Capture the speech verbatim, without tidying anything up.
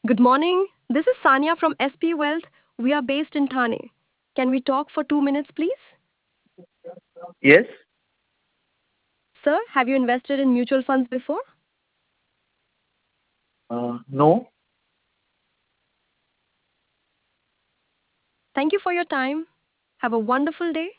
Good morning. This is Sanya from S P Wealth. We are based in Thane. Can we talk for two minutes, please? Yes. Sir, have you invested in mutual funds before? Uh, no. Thank you for your time. Have a wonderful day.